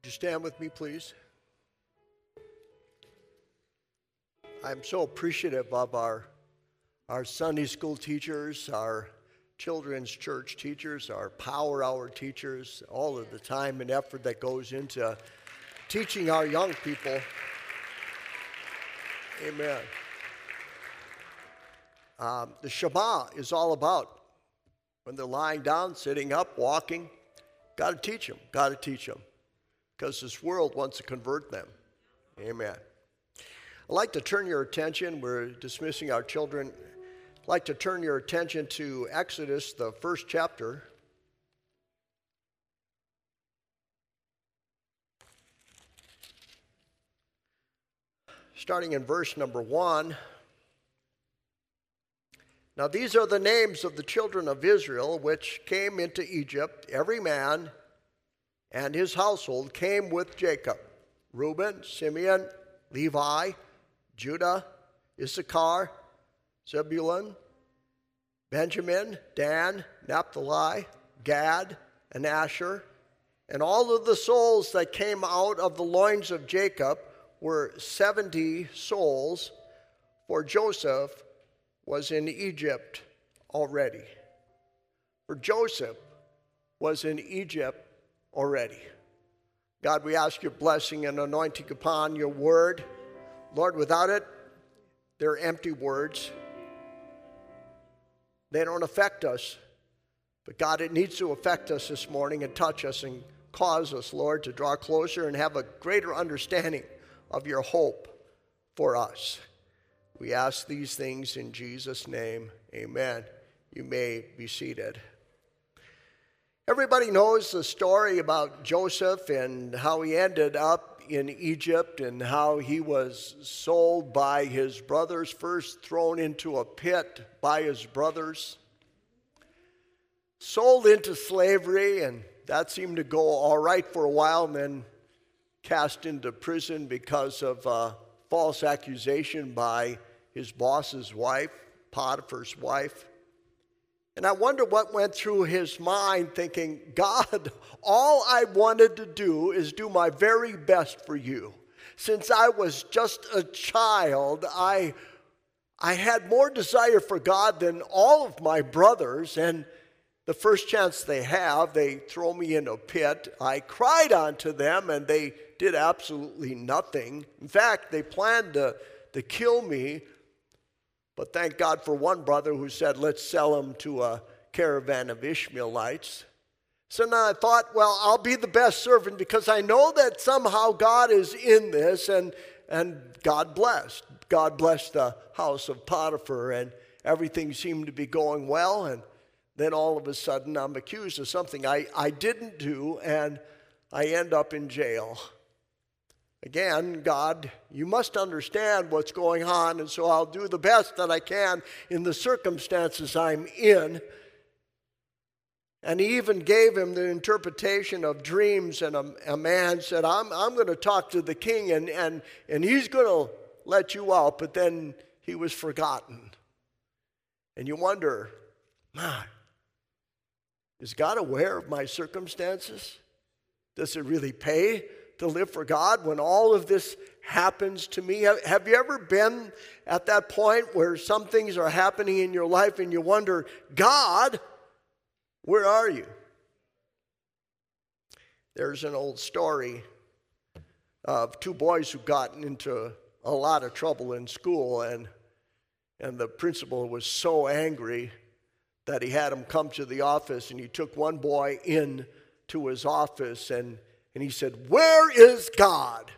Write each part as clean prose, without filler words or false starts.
you stand with me, please? I'm so appreciative of our Sunday school teachers, our children's church teachers, our Power Hour teachers, all of the time and effort that goes into teaching our young people. Amen. The Shema is all about when they're lying down, sitting up, walking. Got to teach them, because this world wants to convert them. Amen. I'd like to turn your attention, we're dismissing our children. I'd like to turn your attention to Exodus, the first chapter. Starting in verse number 1. Now these are the names of the children of Israel which came into Egypt. Every man and his household came with Jacob. Reuben, Simeon, Levi, Judah, Issachar, Zebulun, Benjamin, Dan, Naphtali, Gad, and Asher. And all of the souls that came out of the loins of Jacob were 70 souls, for Joseph was in Egypt already. For Joseph was in Egypt already. God, we ask your blessing and anointing upon your word. Lord, without it, they're empty words. They don't affect us. But God, it needs to affect us this morning and touch us and cause us, Lord, to draw closer and have a greater understanding of your hope for us. We ask these things in Jesus' name. Amen. You may be seated. Everybody knows the story about Joseph and how he ended up in Egypt and how he was sold by his brothers, first thrown into a pit by his brothers, sold into slavery, and that seemed to go all right for a while, and then cast into prison because of false accusation by his boss's wife, Potiphar's wife. And I wonder what went through his mind, thinking, God, all I wanted to do is do my very best for you. Since I was just a child, I had more desire for God than all of my brothers, and the first chance they have, they throw me in a pit. I cried unto them, and they did absolutely nothing. In fact, they planned to kill me. But thank God for one brother who said, let's sell him to a caravan of Ishmaelites. So now I thought, well, I'll be the best servant because I know that somehow God is in this, and God blessed. God blessed the house of Potiphar, and everything seemed to be going well. And then all of a sudden I'm accused of something I didn't do, and I end up in jail. Again, God, you must understand what's going on, and so I'll do the best that I can in the circumstances I'm in. And he even gave him the interpretation of dreams, and a man said, I'm going to talk to the king, and he's going to let you out, but then he was forgotten. And you wonder, my, is God aware of my circumstances? Does it really pay to live for God when all of this happens to me? Have you ever been at that point where some things are happening in your life and you wonder, God, where are you? There's an old story of two boys who got into a lot of trouble in school, and the principal was so angry that he had them come to the office, and he took one boy in to his office, and he said, where is God?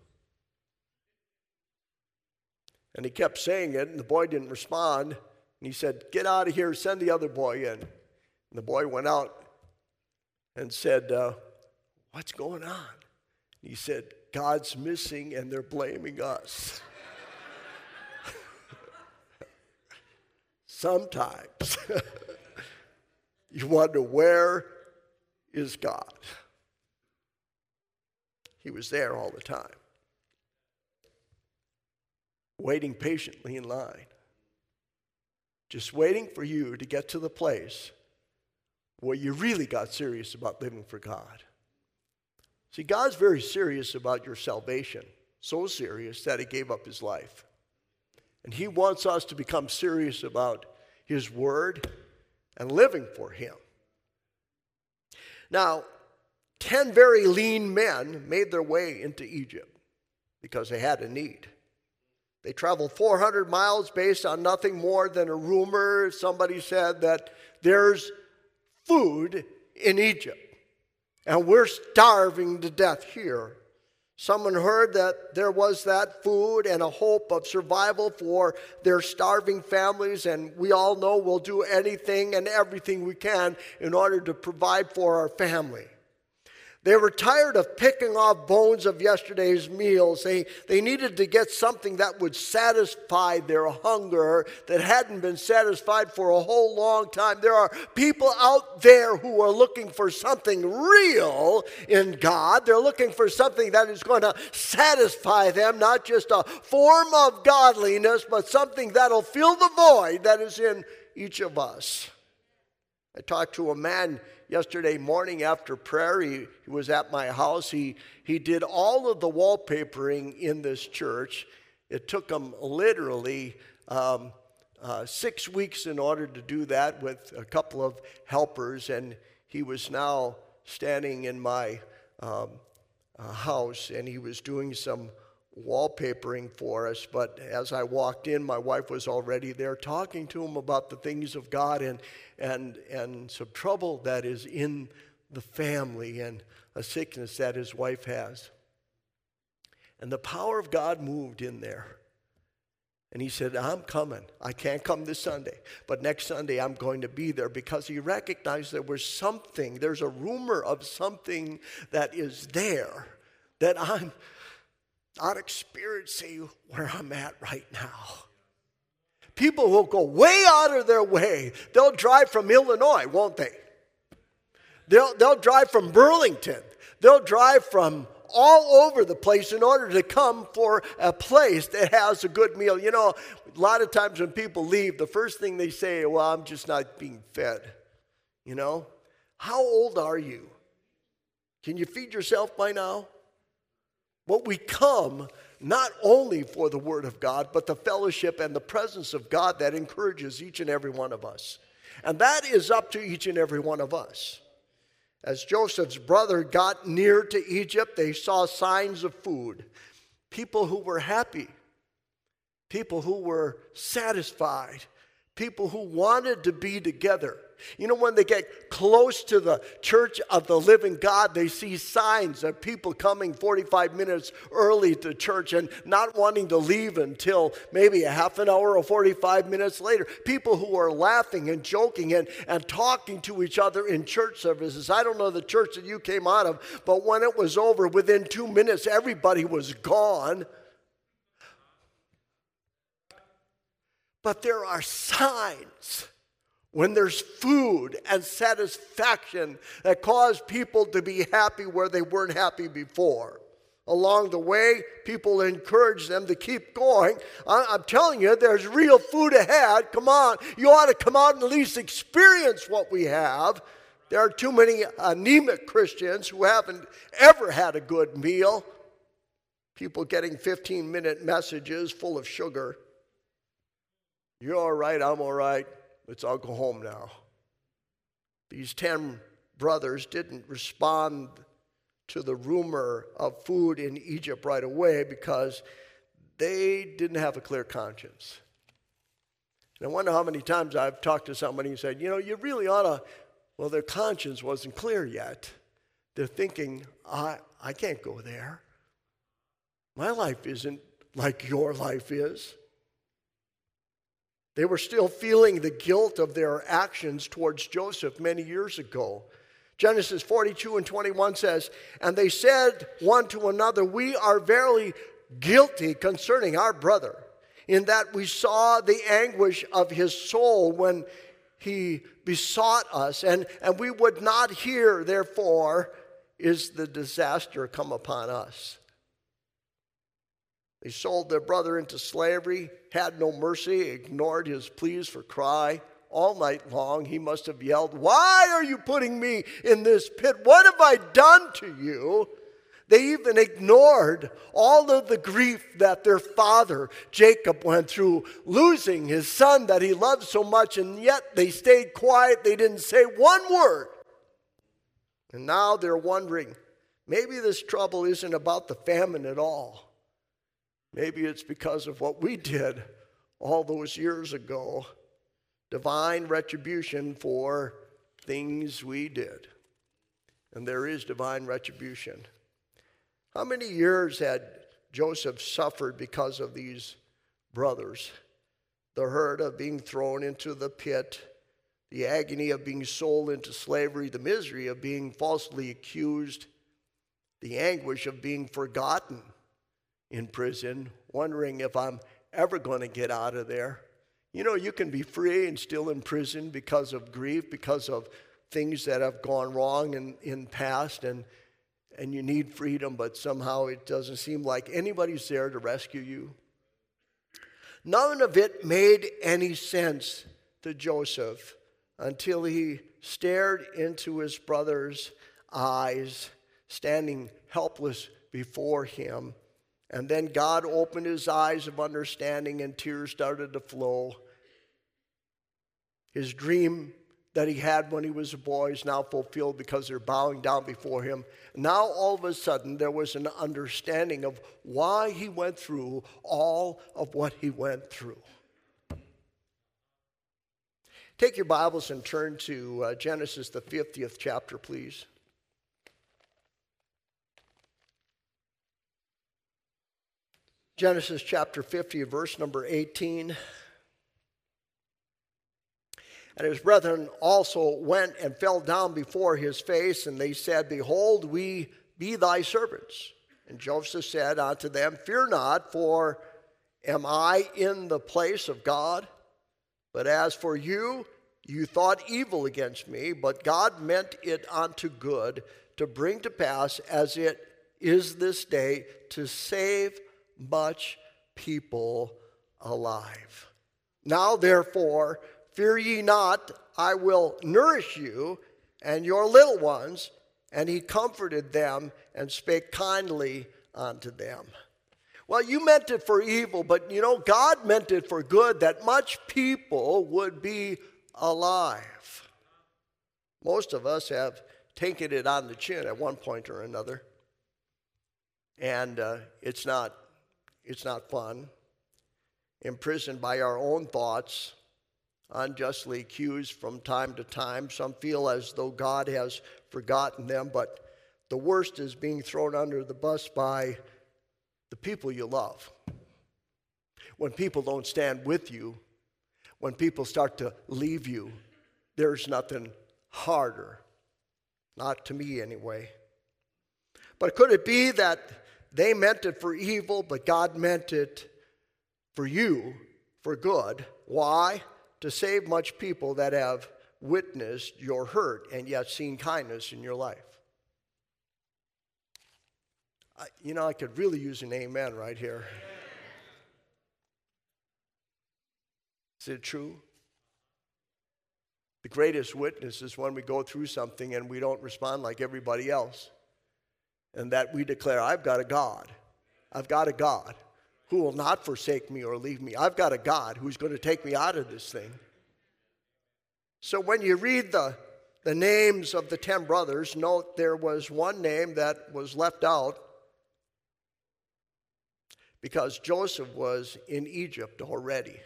And he kept saying it, and the boy didn't respond. And he said, get out of here, send the other boy in. And the boy went out and said, what's going on? And he said, God's missing, and they're blaming us. Sometimes you wonder, where is God? He was there all the time, waiting patiently in line, just waiting for you to get to the place where you really got serious about living for God. See, God's very serious about your salvation, so serious that he gave up his life. And he wants us to become serious about his word and living for him. Now, 10 very lean men made their way into Egypt because they had a need. They traveled 400 miles based on nothing more than a rumor. Somebody said that there's food in Egypt, and we're starving to death here. Someone heard that there was that food and a hope of survival for their starving families, and we all know we'll do anything and everything we can in order to provide for our family. They were tired of picking off bones of yesterday's meals. They needed to get something that would satisfy their hunger that hadn't been satisfied for a whole long time. There are people out there who are looking for something real in God. They're looking for something that is going to satisfy them, not just a form of godliness, but something that'll fill the void that is in each of us. I talked to a man yesterday morning after prayer. He was at my house. He did all of the wallpapering in this church. It took him literally 6 weeks in order to do that with a couple of helpers, and he was now standing in my house, and he was doing some wallpapering for us. But as I walked in, my wife was already there talking to him about the things of God and some trouble that is in the family and a sickness that his wife has. And the power of God moved in there. And he said, I'm coming. I can't come this Sunday, but next Sunday I'm going to be there, because he recognized there was something, there's a rumor of something that is there that I'm not experiencing where I'm at right now. People will go way out of their way. They'll drive from Illinois, won't they? They'll drive from Burlington. They'll drive from all over the place in order to come for a place that has a good meal. You know, a lot of times when people leave, the first thing they say, well, I'm just not being fed. You know? How old are you? Can you feed yourself by now? But we come not only for the Word of God, but the fellowship and the presence of God that encourages each and every one of us. And that is up to each and every one of us. As Joseph's brother got near to Egypt, they saw signs of food. People who were happy, people who were satisfied, people who wanted to be together. You know, when they get close to the church of the living God, they see signs of people coming 45 minutes early to church and not wanting to leave until maybe a half an hour or 45 minutes later. People who are laughing and joking and talking to each other in church services. I don't know the church that you came out of, but when it was over, within 2 minutes, everybody was gone. But there are signs when there's food and satisfaction that cause people to be happy where they weren't happy before. Along the way, people encourage them to keep going. I'm telling you, there's real food ahead. Come on, you ought to come out and at least experience what we have. There are too many anemic Christians who haven't ever had a good meal. People getting 15-minute messages full of sugar. You're all right, I'm all right. Let's all go home now. These 10 brothers didn't respond to the rumor of food in Egypt right away because they didn't have a clear conscience. And I wonder how many times I've talked to somebody and said, you know, you really ought to, well, their conscience wasn't clear yet. They're thinking, I can't go there. My life isn't like your life is. They were still feeling the guilt of their actions towards Joseph many years ago. Genesis 42:21 says, and they said one to another, we are verily guilty concerning our brother, in that we saw the anguish of his soul when he besought us, and we would not hear, therefore is the disaster come upon us. They sold their brother into slavery, had no mercy, ignored his pleas for cry. All night long he must have yelled, why are you putting me in this pit? What have I done to you? They even ignored all of the grief that their father, Jacob, went through, losing his son that he loved so much, and yet they stayed quiet. They didn't say one word. And now they're wondering, maybe this trouble isn't about the famine at all. Maybe it's because of what we did all those years ago. Divine retribution for things we did. And there is divine retribution. How many years had Joseph suffered because of these brothers? The hurt of being thrown into the pit, the agony of being sold into slavery, the misery of being falsely accused, the anguish of being forgotten in prison, wondering if I'm ever going to get out of there. You know, you can be free and still in prison because of grief, because of things that have gone wrong in past, and you need freedom, but somehow it doesn't seem like anybody's there to rescue you. None of it made any sense to Joseph until he stared into his brother's eyes, standing helpless before him. And then God opened his eyes of understanding and tears started to flow. His dream that he had when he was a boy is now fulfilled because they're bowing down before him. Now all of a sudden there was an understanding of why he went through all of what he went through. Take your Bibles and turn to Genesis, the 50th chapter, please. Genesis chapter 50, verse number 18. And his brethren also went and fell down before his face, and they said, Behold, we be thy servants. And Joseph said unto them, Fear not, for am I in the place of God? But as for you, you thought evil against me, but God meant it unto good, to bring to pass, as it is this day, to save much people alive. Now therefore, fear ye not, I will nourish you and your little ones. And he comforted them and spake kindly unto them. Well, you meant it for evil, but you know, God meant it for good, that much people would be alive. Most of us have taken it on the chin at one point or another. And it's not fun. Imprisoned by our own thoughts, unjustly accused from time to time. Some feel as though God has forgotten them, but the worst is being thrown under the bus by the people you love. When people don't stand with you, when people start to leave you, there's nothing harder. Not to me anyway. But could it be that they meant it for evil, but God meant it for you, for good? Why? To save much people that have witnessed your hurt and yet seen kindness in your life. I could really use an amen right here. Is it true? The greatest witness is when we go through something and we don't respond like everybody else. And that we declare, I've got a God. I've got a God who will not forsake me or leave me. I've got a God who's going to take me out of this thing. So when you read the names of the 10 brothers, note there was one name that was left out because Joseph was in Egypt already.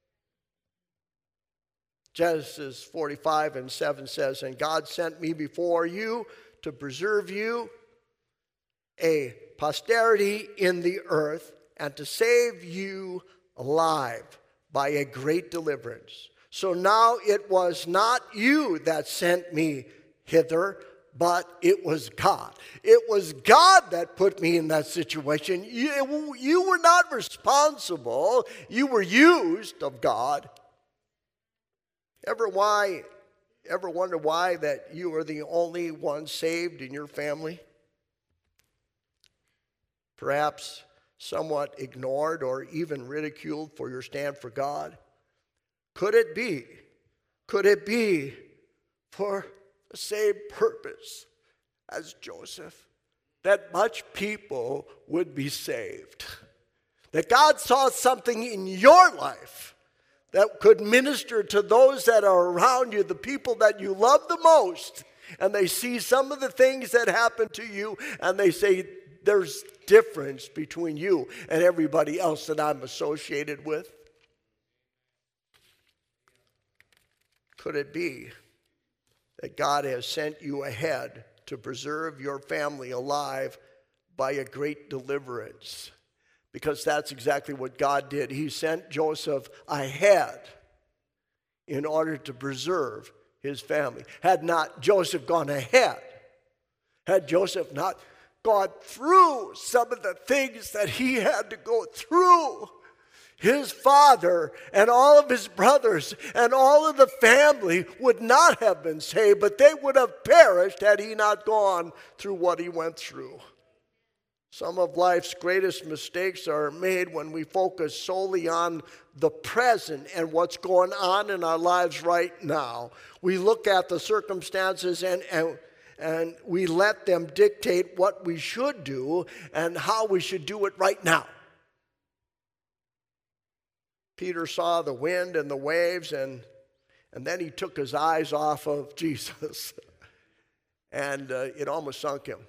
Genesis 45:7 says, And God sent me before you to preserve you a posterity in the earth, and to save you alive by a great deliverance. So now it was not you that sent me hither, but it was God. It was God that put me in that situation. You were not responsible. You were used of God. Ever wonder why that you are the only one saved in your family? Perhaps somewhat ignored or even ridiculed for your stand for God? Could it be for the same purpose as Joseph? that much people would be saved. That God saw something in your life that could minister to those that are around you, the people that you love the most, and they see some of the things that happen to you, and they say, there's difference between you and everybody else that I'm associated with. Could it be that God has sent you ahead to preserve your family alive by a great deliverance? Because that's exactly what God did. He sent Joseph ahead in order to preserve his family. Had not Joseph gone ahead, had Joseph not gone through some of the things that he had to go through, his father and all of his brothers and all of the family would not have been saved, but they would have perished had he not gone through what he went through. Some of life's greatest mistakes are made when we focus solely on the present and what's going on in our lives right now. We look at the circumstances and we let them dictate what we should do and how we should do it right now. Peter saw the wind and the waves, and then he took his eyes off of Jesus, and it almost sunk him.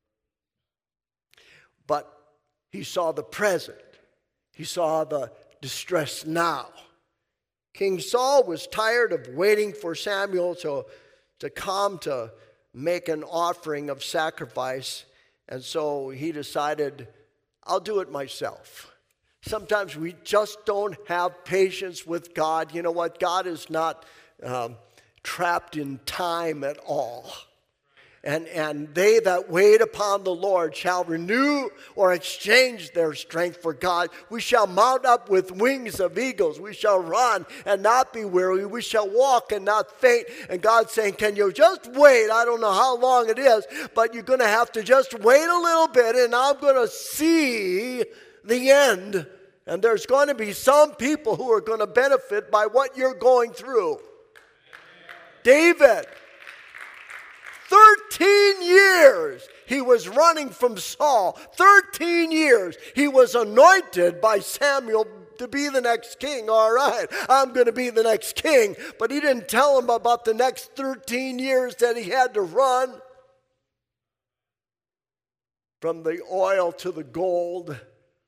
But he saw the present. He saw the distress now. King Saul was tired of waiting for Samuel to come to make an offering of sacrifice, and so he decided, I'll do it myself. Sometimes we just don't have patience with God. You know what? God is not trapped in time at all. And they that wait upon the Lord shall renew or exchange their strength for God. We shall mount up with wings of eagles. We shall run and not be weary. We shall walk and not faint. And God's saying, can you just wait? I don't know how long it is, but you're going to have to just wait a little bit, and I'm going to see the end. And there's going to be some people who are going to benefit by what you're going through. David, 13 years he was running from Saul. 13 years he was anointed by Samuel to be the next king. All right, I'm going to be the next king. But he didn't tell him about the next 13 years that he had to run. From the oil to the gold.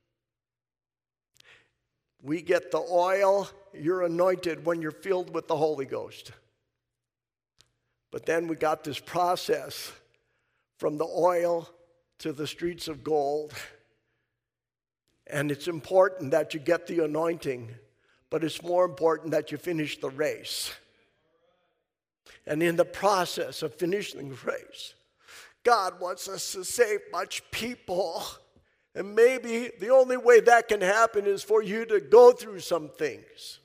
We get the oil, you're anointed when you're filled with the Holy Ghost. But then we got this process from the oil to the streets of gold. And it's important that you get the anointing, but it's more important that you finish the race. And in the process of finishing the race, God wants us to save much people. And maybe the only way that can happen is for you to go through some things.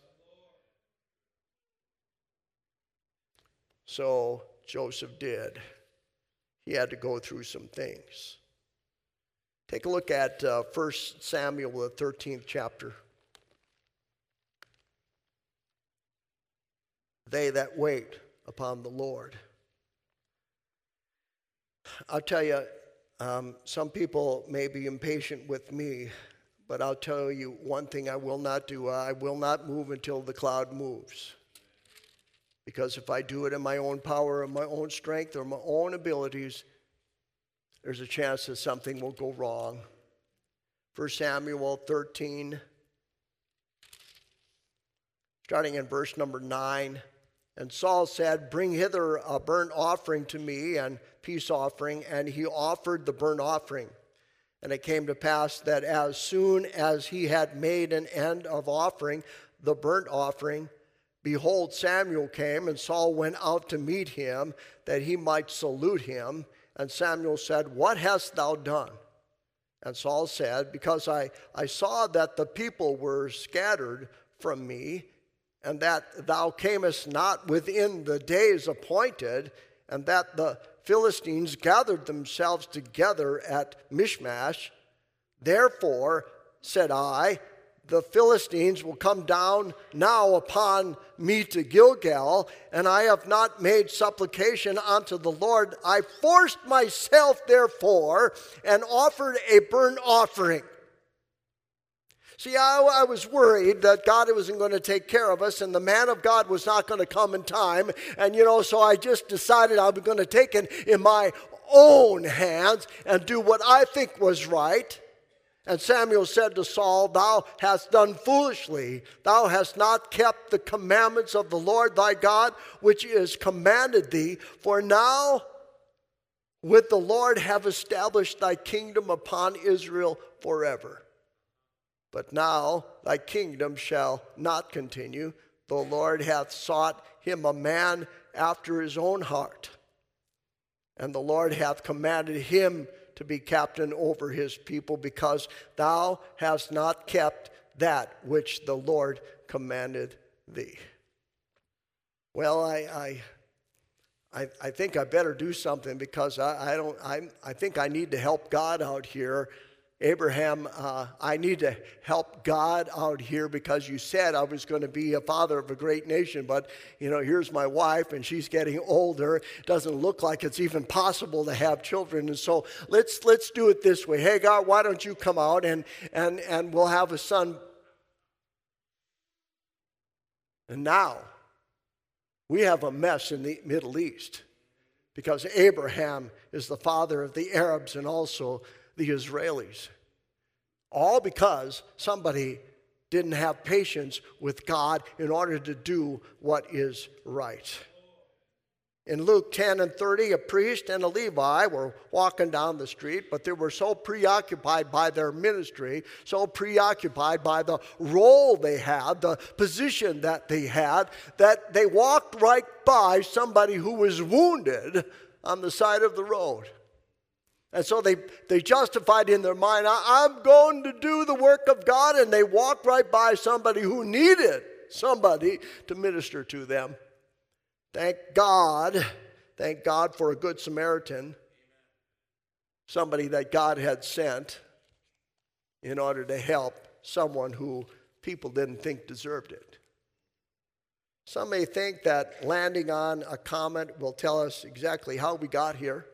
So Joseph did. He had to go through some things. Take a look at 1 Samuel, the 13th chapter. They that wait upon the Lord. I'll tell you, some people may be impatient with me, but I'll tell you one thing I will not do. I will not move until the cloud moves. Because if I do it in my own power or my own strength or my own abilities, there's a chance that something will go wrong. 1 Samuel 13, starting in verse number 9. And Saul said, bring hither a burnt offering to me and peace offering. And he offered the burnt offering. And it came to pass that as soon as he had made an end of offering the burnt offering, behold, Samuel came, and Saul went out to meet him, that he might salute him. And Samuel said, what hast thou done? And Saul said, because I saw that the people were scattered from me, and that thou camest not within the days appointed, and that the Philistines gathered themselves together at Michmash. Therefore, said I, the Philistines will come down now upon me to Gilgal, and I have not made supplication unto the Lord. I forced myself, therefore, and offered a burnt offering. See, I was worried that God wasn't going to take care of us, and the man of God was not going to come in time. And, so I just decided I was going to take it in my own hands and do what I think was right. And Samuel said to Saul, Thou hast done foolishly. Thou hast not kept the commandments of the Lord thy God, which is commanded thee. For now would the Lord have established thy kingdom upon Israel forever. But now thy kingdom shall not continue. The Lord hath sought him a man after his own heart. And the Lord hath commanded him to be captain over his people, because thou hast not kept that which the Lord commanded thee. Well, I think I better do something, because I think I need to help God out here. Abraham, I need to help God out here, because you said I was going to be a father of a great nation, but here's my wife and she's getting older. It doesn't look like it's even possible to have children, and so let's do it this way. Hagar, why don't you come out and we'll have a son. And now we have a mess in the Middle East, because Abraham is the father of the Arabs and also the Israelis. All because somebody didn't have patience with God in order to do what is right. In Luke 10 and 30, a priest and a Levi were walking down the street, but they were so preoccupied by their ministry, so preoccupied by the role they had, the position that they had, that they walked right by somebody who was wounded on the side of the road. And so they justified in their mind, I'm going to do the work of God, and they walked right by somebody who needed somebody to minister to them. Thank God for a good Samaritan, somebody that God had sent in order to help someone who people didn't think deserved it. Some may think that landing on a comet will tell us exactly how we got here.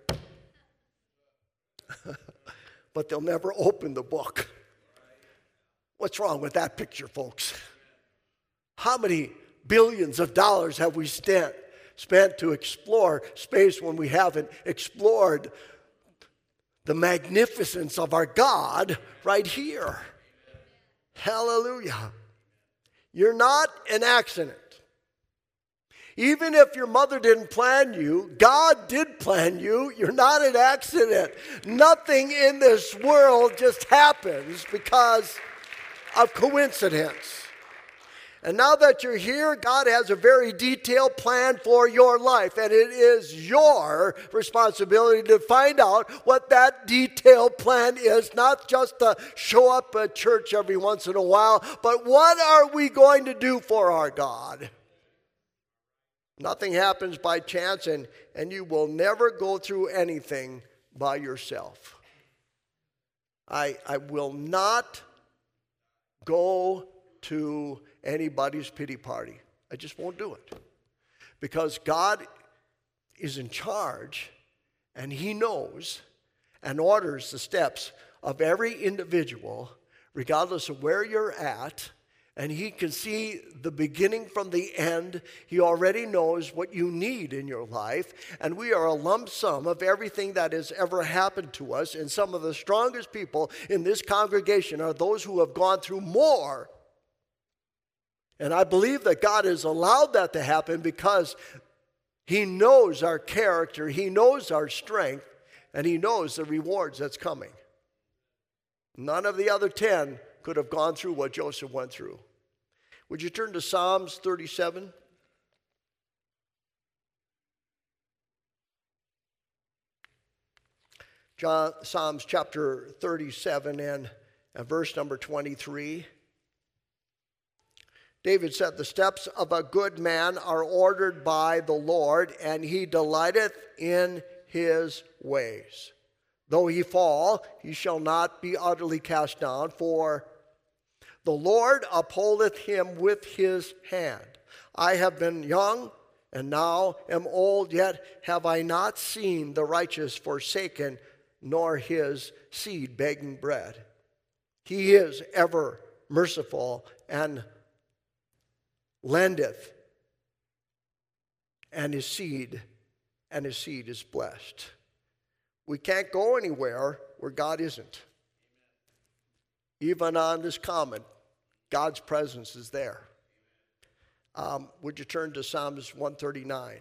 But they'll never open the book. What's wrong with that picture, folks? How many billions of dollars have we spent to explore space when we haven't explored the magnificence of our God right here? Hallelujah. You're not an accident. Even if your mother didn't plan you, God did plan you. You're not an accident. Nothing in this world just happens because of coincidence. And now that you're here, God has a very detailed plan for your life, and it is your responsibility to find out what that detailed plan is, not just to show up at church every once in a while, but what are we going to do for our God? Nothing happens by chance, and you will never go through anything by yourself. I will not go to anybody's pity party. I just won't do it. Because God is in charge, and He knows and orders the steps of every individual, regardless of where you're at. And He can see the beginning from the end. He already knows what you need in your life. And we are a lump sum of everything that has ever happened to us. And some of the strongest people in this congregation are those who have gone through more. And I believe that God has allowed that to happen because He knows our character, He knows our strength, and He knows the rewards that's coming. None of the other 10 could have gone through what Joseph went through. Would you turn to Psalms 37? Psalms chapter 37 and verse number 23. David said, the steps of a good man are ordered by the Lord, and He delighteth in His ways. Though he fall, he shall not be utterly cast down, for The Lord upholdeth him with his hand. I have been young, and now am old, yet have I not seen the righteous forsaken, nor his seed begging bread. He is ever merciful and lendeth, and his seed is blessed. We can't go anywhere where God isn't. Even on this common, God's presence is there. Would you turn to Psalms 139?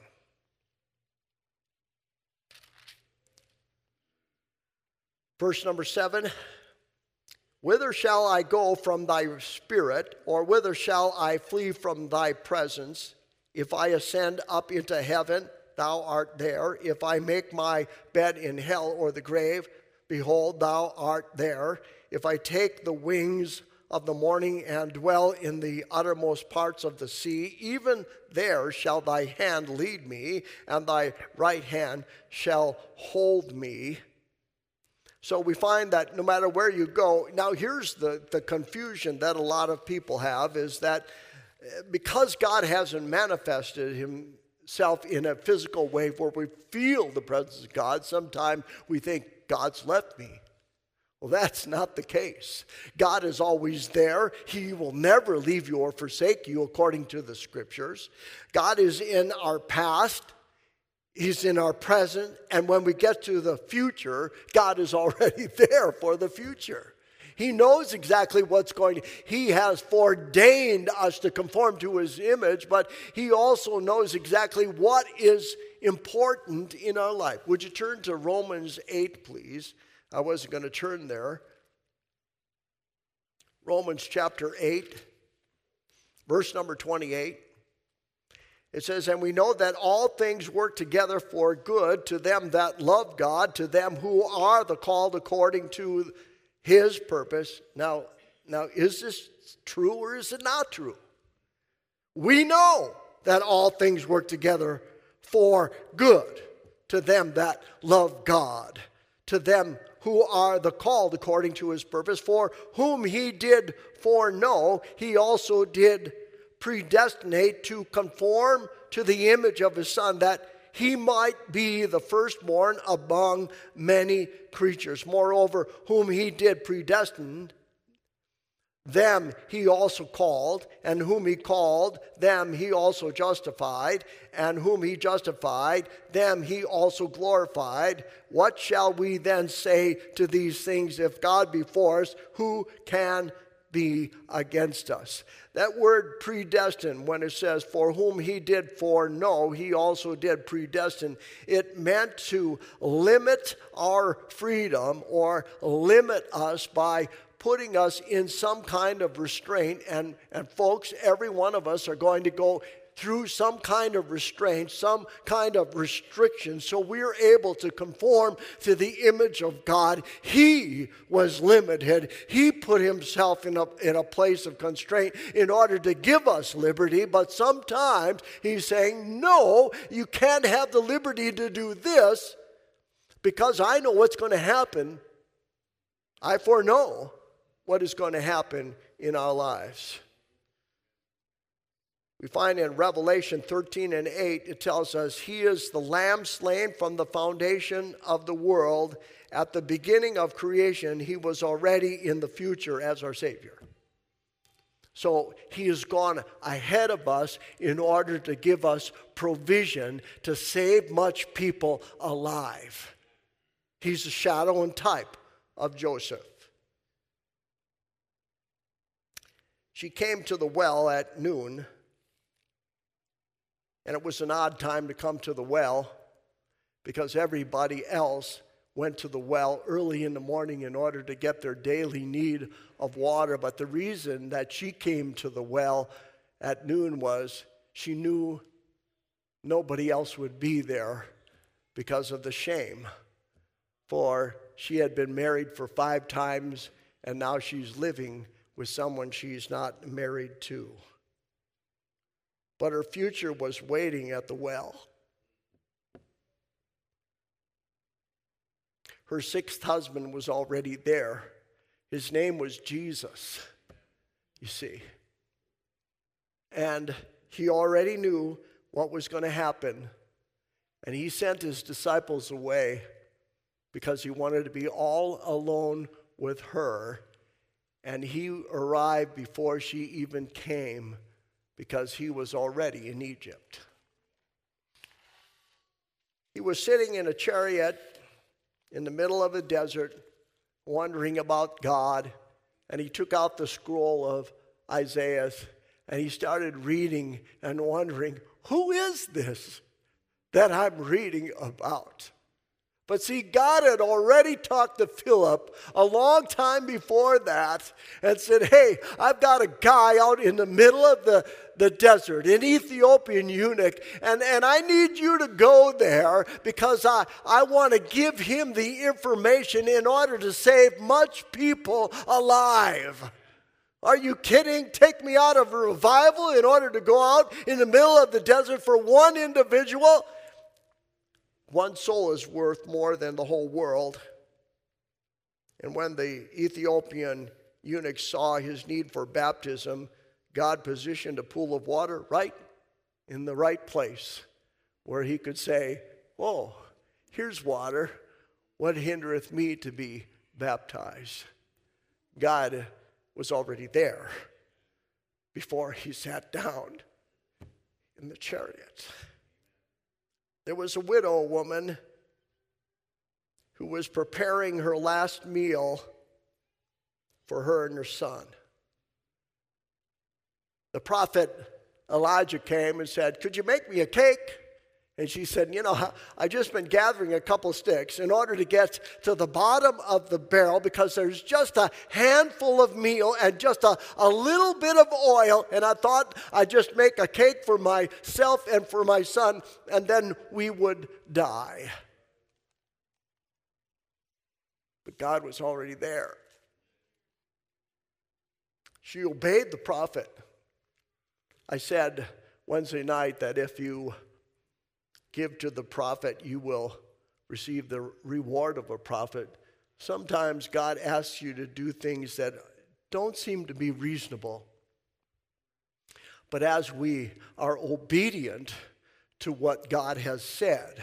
Verse number 7. Whither shall I go from thy spirit, or whither shall I flee from thy presence? If I ascend up into heaven, thou art there. If I make my bed in hell or the grave, behold, thou art there. If I take the wings of the morning and dwell in the uttermost parts of the sea, even there shall thy hand lead me, and thy right hand shall hold me. So we find that no matter where you go, now here's the confusion that a lot of people have, is that because God hasn't manifested himself in a physical way where we feel the presence of God, sometimes we think God's left me. Well, that's not the case. God is always there. He will never leave you or forsake you according to the scriptures. God is in our past. He's in our present. And when we get to the future, God is already there for the future. He knows exactly what's going to. He has foreordained us to conform to his image, but he also knows exactly what is important in our life. Would you turn to Romans 8, please? I wasn't going to turn there. Romans chapter 8, verse number 28. It says, and we know that all things work together for good to them that love God, to them who are the called according to his purpose. Now, is this true or is it not true? We know that all things work together for good to them that love God, to them who are the called according to his purpose, for whom he did foreknow, he also did predestinate to conform to the image of his Son, that he might be the firstborn among many creatures. Moreover, whom he did predestine, them he also called, and whom he called, them he also justified, and whom he justified, them he also glorified. What shall we then say to these things? If God be for us, who can be against us? That word predestined, when it says, for whom he did foreknow, he also did predestine, it meant to limit our freedom or limit us by putting us in some kind of restraint. And folks, every one of us are going to go through some kind of restraint, some kind of restriction, so we're able to conform to the image of God. He was limited. He put himself in a place of constraint in order to give us liberty, but sometimes he's saying, no, you can't have the liberty to do this because I know what's going to happen. I foreknow what is going to happen in our lives. We find in Revelation 13 and 8, it tells us, he is the Lamb slain from the foundation of the world. At the beginning of creation, he was already in the future as our Savior. So he has gone ahead of us in order to give us provision to save much people alive. He's a shadow and type of Joseph. She came to the well at noon. And it was an odd time to come to the well because everybody else went to the well early in the morning in order to get their daily need of water. But the reason that she came to the well at noon was she knew nobody else would be there because of the shame. For she had been married for 5 times and now she's living with someone she's not married to. But her future was waiting at the well. Her 6th husband was already there. His name was Jesus. you see. And he already knew what was going to happen. And he sent his disciples away because he wanted to be all alone with her. And he arrived before she even came because he was already in Egypt. He was sitting in a chariot in the middle of a desert, wondering about God. And he took out the scroll of Isaiah and he started reading and wondering, who is this that I'm reading about? But see, God had already talked to Philip a long time before that and said, hey, I've got a guy out in the middle of the desert, an Ethiopian eunuch, and I need you to go there because I want to give him the information in order to save much people alive. Are you kidding? Take me out of a revival in order to go out in the middle of the desert for one individual? One soul is worth more than the whole world. And when the Ethiopian eunuch saw his need for baptism, God positioned a pool of water right in the right place where he could say, oh, here's water. What hindereth me to be baptized? God was already there before he sat down in the chariot. There was a widow woman who was preparing her last meal for her and her son. The prophet Elijah came and said, could you make me a cake? And she said, I've just been gathering a couple sticks in order to get to the bottom of the barrel because there's just a handful of meal and just a little bit of oil. And I thought I'd just make a cake for myself and for my son, and then we would die. But God was already there. She obeyed the prophet. I said Wednesday night that if you give to the prophet, you will receive the reward of a prophet. Sometimes God asks you to do things that don't seem to be reasonable. But as we are obedient to what God has said,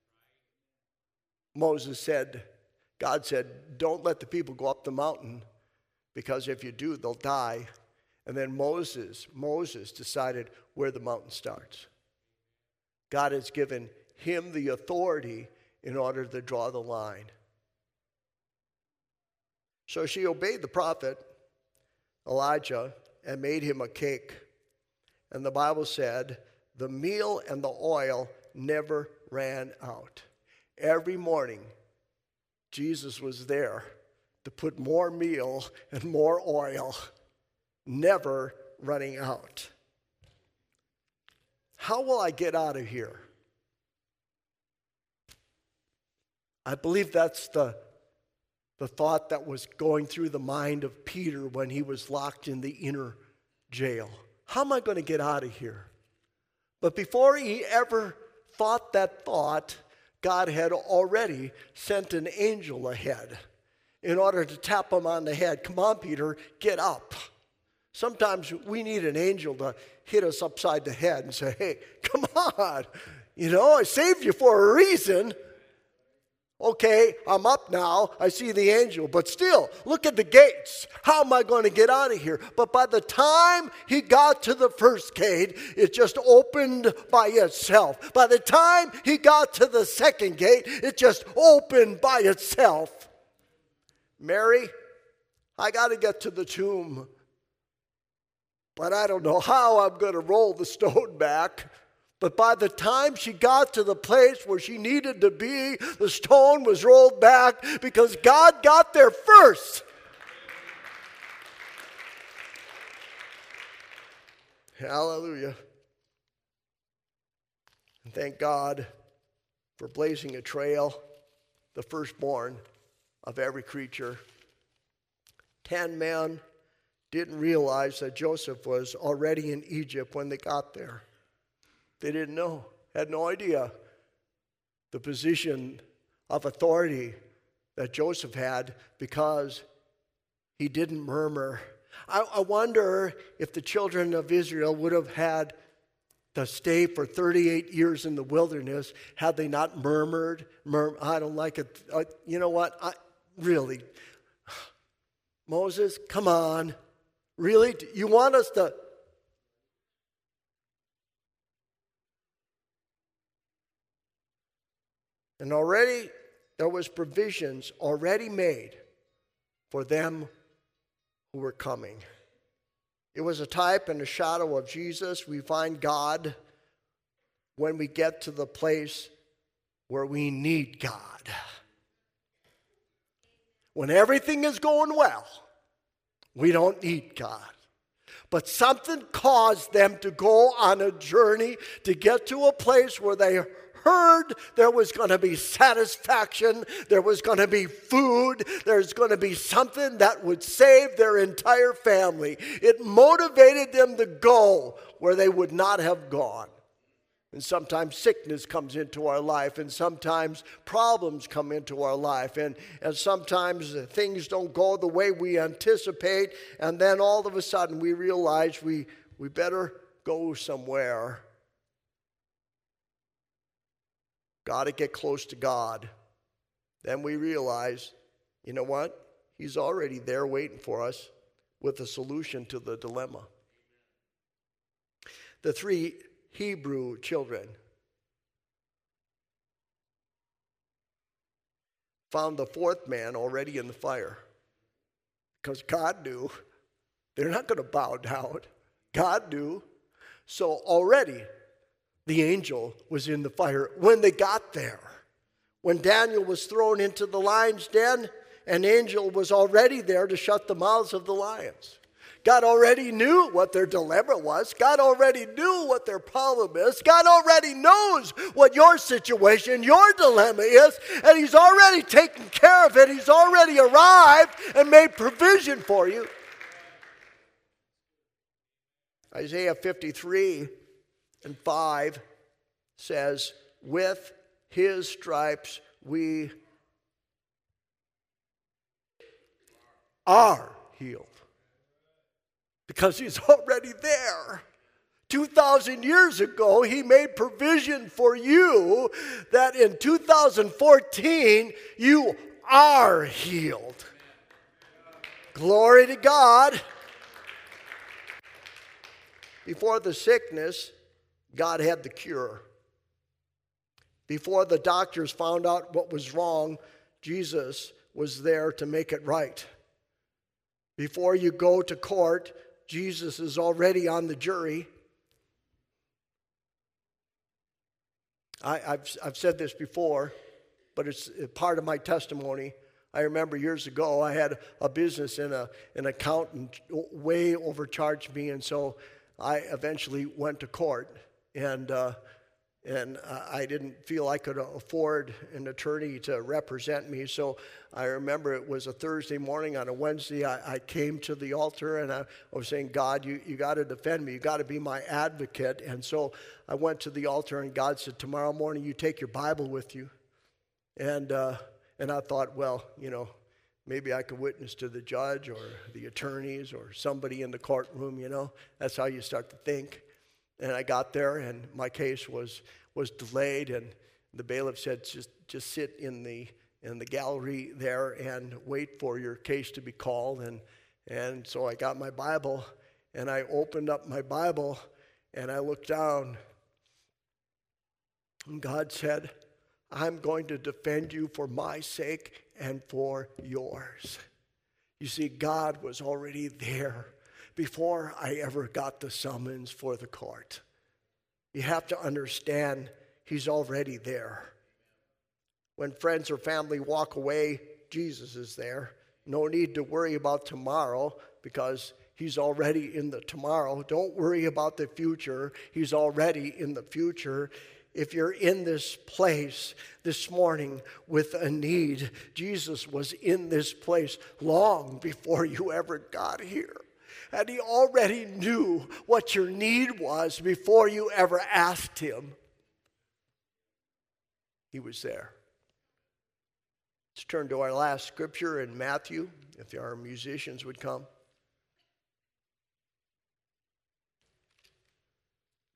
God said, don't let the people go up the mountain because if you do, they'll die. And then Moses decided where the mountain starts. God has given him the authority in order to draw the line. So she obeyed the prophet, Elijah, and made him a cake. And the Bible said, the meal and the oil never ran out. Every morning, Jesus was there to put more meal and more oil, never running out. How will I get out of here? I believe that's the thought that was going through the mind of Peter when he was locked in the inner jail. How am I going to get out of here? But before he ever thought that thought, God had already sent an angel ahead in order to tap him on the head. Come on, Peter, get up. Sometimes we need an angel to hit us upside the head and say, hey, come on. I saved you for a reason. Okay, I'm up now. I see the angel. But still, look at the gates. How am I going to get out of here? But by the time he got to the first gate, it just opened by itself. By the time he got to the second gate, it just opened by itself. Mary, I got to get to the tomb. But I don't know how I'm going to roll the stone back. But by the time she got to the place where she needed to be, the stone was rolled back because God got there first. Hallelujah. And thank God for blazing a trail, the firstborn of every creature. 10 men didn't realize that Joseph was already in Egypt when they got there. They didn't know, had no idea the position of authority that Joseph had because he didn't murmur. I wonder if the children of Israel would have had to stay for 38 years in the wilderness had they not murmured. I don't like it. You know what? Really, Moses, come on. Really? You want us to... And already there was provisions already made for them who were coming. It was a type and a shadow of Jesus. We find God when we get to the place where we need God. When everything is going well, we don't need God. But something caused them to go on a journey to get to a place where they heard there was going to be satisfaction, there was going to be food, there's going to be something that would save their entire family. It motivated them to go where they would not have gone. And sometimes sickness comes into our life, and sometimes problems come into our life, and sometimes things don't go the way we anticipate, and then all of a sudden we realize we better go somewhere. Got to get close to God. Then we realize, you know what? He's already there waiting for us with a solution to the dilemma. The 3 Hebrew children found the 4th man already in the fire because God knew they're not going to bow down. God knew. So already the angel was in the fire when they got there. When Daniel was thrown into the lion's den, an angel was already there to shut the mouths of the lions. God already knew what their dilemma was. God already knew what their problem is. God already knows what your situation, your dilemma is, and He's already taken care of it. He's already arrived and made provision for you. Isaiah 53:5 says, with His stripes we are healed. Because He's already there. 2,000 years ago, He made provision for you that in 2014, you are healed. Glory to God. Before the sickness, God had the cure. Before the doctors found out what was wrong, Jesus was there to make it right. Before you go to court, Jesus is already on the jury. I've said this before, but it's part of my testimony. I remember years ago I had a business and an accountant way overcharged me, and so I eventually went to court, and I didn't feel I could afford an attorney to represent me. So I remember it was a Thursday morning. On a Wednesday, I came to the altar, and I was saying, God, you got to defend me. You got to be my advocate. And so I went to the altar, and God said, tomorrow morning, you take your Bible with you. And I thought, well, maybe I could witness to the judge or the attorneys or somebody in the courtroom, That's how you start to think. And I got there, and my case was delayed, and the bailiff said, just sit in the gallery there and wait for your case to be called. And so I got my Bible, and I opened up my Bible, and I looked down, and God said, I'm going to defend you for my sake and for yours. You see, God was already there before I ever got the summons for the court. You have to understand He's already there. When friends or family walk away, Jesus is there. No need to worry about tomorrow because He's already in the tomorrow. Don't worry about the future. He's already in the future. If you're in this place this morning with a need, Jesus was in this place long before you ever got here. And He already knew what your need was before you ever asked Him. He was there. Let's turn to our last scripture in Matthew, if our musicians would come.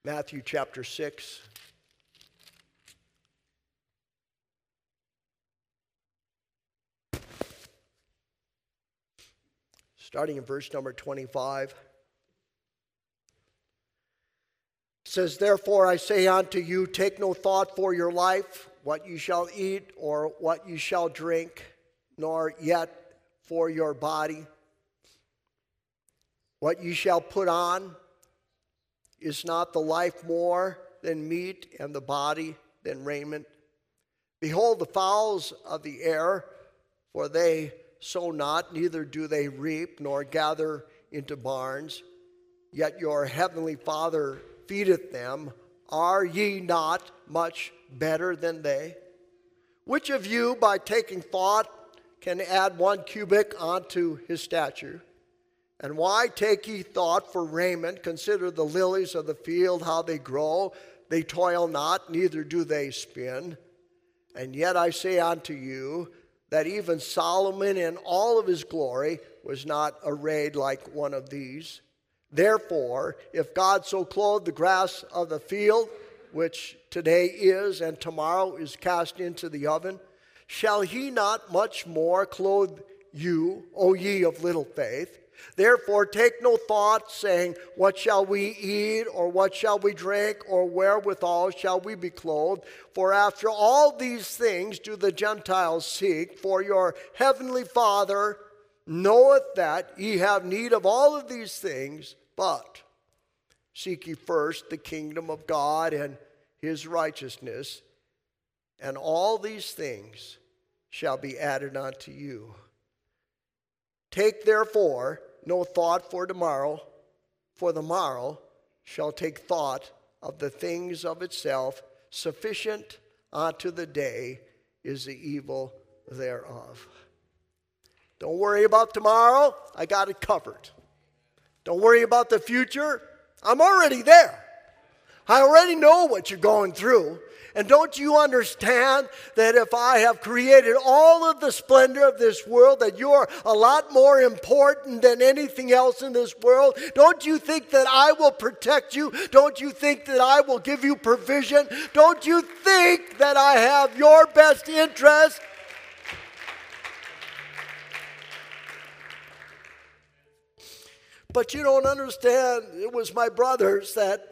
Matthew chapter 6. Starting in verse number 25. It says, "Therefore I say unto you, take no thought for your life, what you shall eat or what you shall drink, nor yet for your body, what you shall put on. Is not the life more than meat, and the body than raiment? Behold the fowls of the air, for they sow not, neither do they reap, nor gather into barns, yet your heavenly Father feedeth them. Are ye not much better than they? Which of you, by taking thought, can add 1 cubit unto his stature? And why take ye thought for raiment? Consider the lilies of the field, how they grow. They toil not, neither do they spin. And yet I say unto you, that even Solomon in all of his glory was not arrayed like one of these. Therefore, if God so clothed the grass of the field, which today is and tomorrow is cast into the oven, shall he not much more clothe you, O ye of little faith? Therefore take no thought, saying, what shall we eat, or what shall we drink, or wherewithal shall we be clothed? For after all these things do the Gentiles seek, for your heavenly Father knoweth that ye have need of all of these things. But seek ye first the kingdom of God and his righteousness, and all these things shall be added unto you. Take therefore no thought for tomorrow, for the morrow shall take thought of the things of itself. Sufficient unto the day is the evil thereof." Don't worry about tomorrow. I got it covered. Don't worry about the future. I'm already there. I already know what you're going through. And don't you understand that if I have created all of the splendor of this world, that you're a lot more important than anything else in this world? Don't you think that I will protect you? Don't you think that I will give you provision? Don't you think that I have your best interest? But you don't understand. It was my brothers that...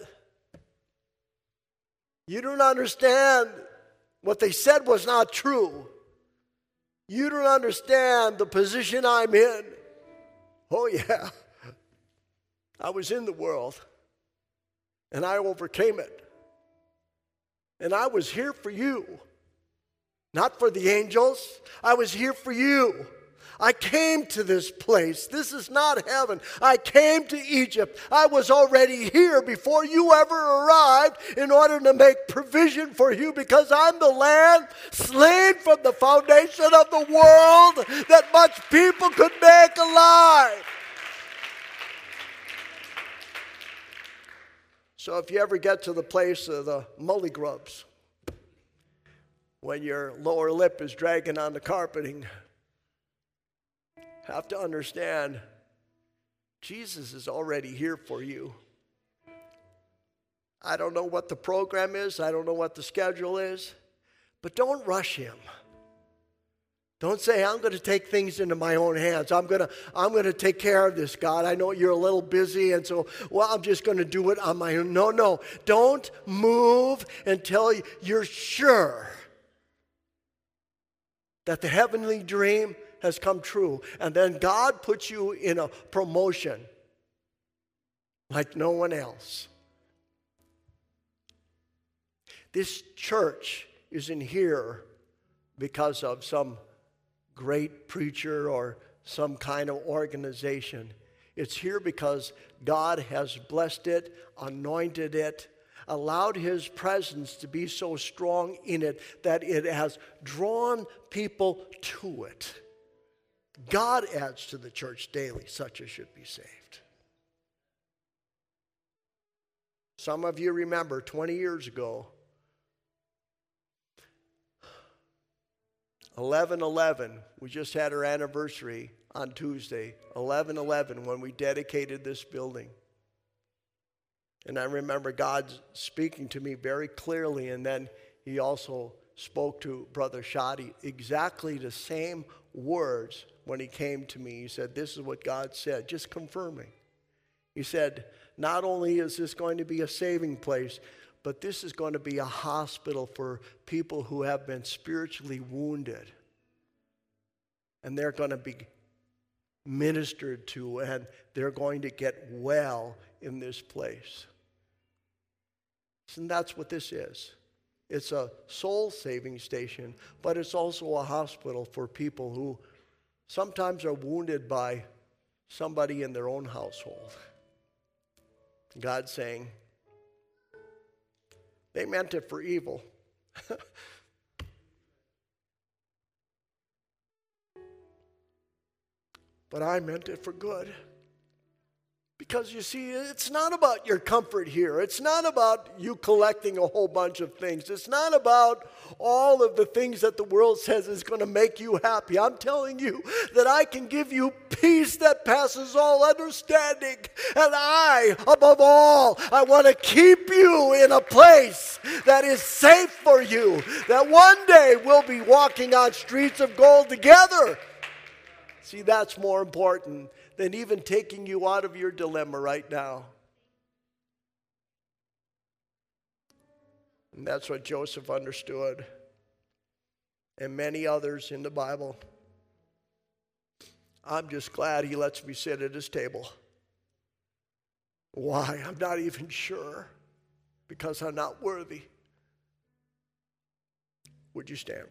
You don't understand what they said was not true. You don't understand the position I'm in. Oh yeah, I was in the world and I overcame it. And I was here for you, not for the angels. I was here for you. I came to this place. This is not heaven. I came to Egypt. I was already here before you ever arrived in order to make provision for you, because I'm the Lamb slain from the foundation of the world that much people could make alive. So if you ever get to the place of the mullygrubs, when your lower lip is dragging on the carpeting, have to understand, Jesus is already here for you. I don't know what the program is. I don't know what the schedule is. But don't rush him. Don't say, I'm going to take things into my own hands. I'm going to take care of this, God. I know you're a little busy, and so, I'm just going to do it on my own. No. Don't move until you're sure that the heavenly dream has come true. And then God puts you in a promotion like no one else. This church isn't here because of some great preacher or some kind of organization. It's here because God has blessed it, anointed it, allowed his presence to be so strong in it that it has drawn people to it. God adds to the church daily, such as should be saved. Some of you remember 20 years ago, 11/11, we just had our anniversary on Tuesday, 11/11, when we dedicated this building. And I remember God speaking to me very clearly, and then he also spoke to Brother Shadi exactly the same words when he came to me. He said, this is what God said, just confirming. He said, not only is this going to be a saving place, but this is going to be a hospital for people who have been spiritually wounded. And they're going to be ministered to, and they're going to get well in this place. And that's what this is. It's a soul-saving station, but it's also a hospital for people who sometimes are wounded by somebody in their own household. God's saying, they meant it for evil. But I meant it for good. Because you see, it's not about your comfort here. It's not about you collecting a whole bunch of things. It's not about all of the things that the world says is going to make you happy. I'm telling you that I can give you peace that passes all understanding. And I, above all, I want to keep you in a place that is safe for you. That one day we'll be walking on streets of gold together. See, that's more important than even taking you out of your dilemma right now. And that's what Joseph understood, and many others in the Bible. I'm just glad he lets me sit at his table. Why? I'm not even sure. Because I'm not worthy. Would you stand?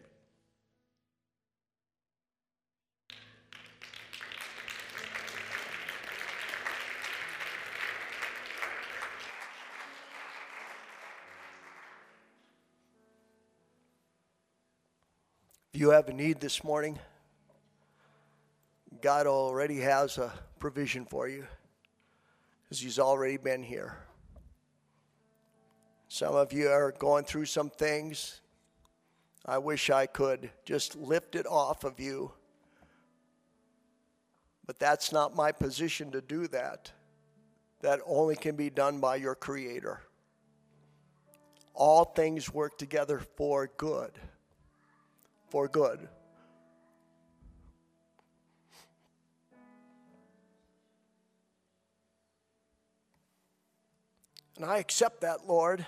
If you have a need this morning, God already has a provision for you because he's already been here. Some of you are going through some things. I wish I could just lift it off of you. But that's not my position to do that. That only can be done by your Creator. All things work together for good. For good. And I accept that, Lord.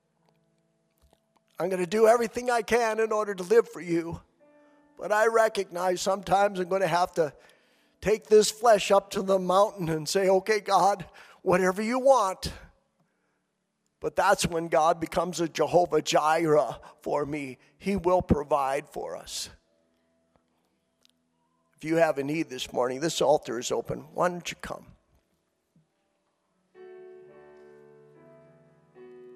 I'm going to do everything I can in order to live for you. But I recognize sometimes I'm going to have to take this flesh up to the mountain and say, okay, God, whatever you want. But that's when God becomes a Jehovah Jireh for me. He will provide for us. If you have a need this morning, this altar is open. Why don't you come?